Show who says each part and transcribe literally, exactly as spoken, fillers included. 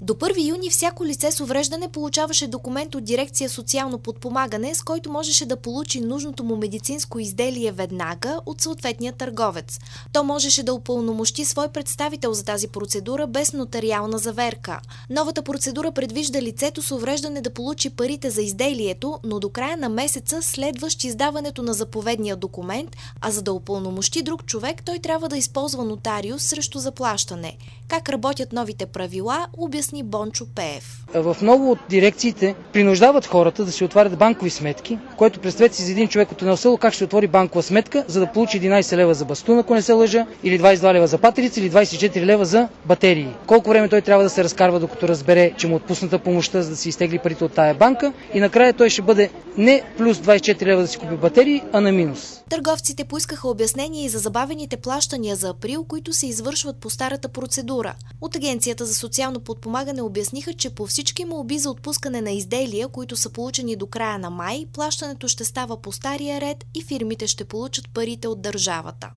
Speaker 1: До първи юни всяко лице с увреждане получаваше документ от дирекция социално подпомагане, с който можеше да получи нужното му медицинско изделие веднага от съответния търговец. То можеше да упълномощи свой представител за тази процедура без нотариална заверка. Новата процедура предвижда лицето с увреждане да получи парите за изделието, но до края на месеца следващ издаването на заповедния документ, а за да упълномощи друг човек, той трябва да използва нотариус срещу заплащане. Как работят новите правила, обясни Бончо Пеев.
Speaker 2: В много от дирекциите принуждават хората да си отварят банкови сметки, което представете си за един човек от едно село как ще отвори банкова сметка, за да получи единайсет лева за бастун, ако не се лъжа, или двайсет и два лева за патерица, или двайсет и четири лева за батерии. Колко време той трябва да се разкарва, докато разбере, че му отпусната помощта, за да си изтегли парите от тая банка, и накрая той ще бъде не плюс двайсет и четири лева да си купи батерии, а на минус.
Speaker 1: Търговците поискаха обяснение и за забавените плащания за април, които се извършват по старата процедура. От Агенцията за социално подпомагане обясниха, че по всички молби за отпускане на изделия, които са получени до края на май, плащането ще става по стария ред и фирмите ще получат парите от държавата.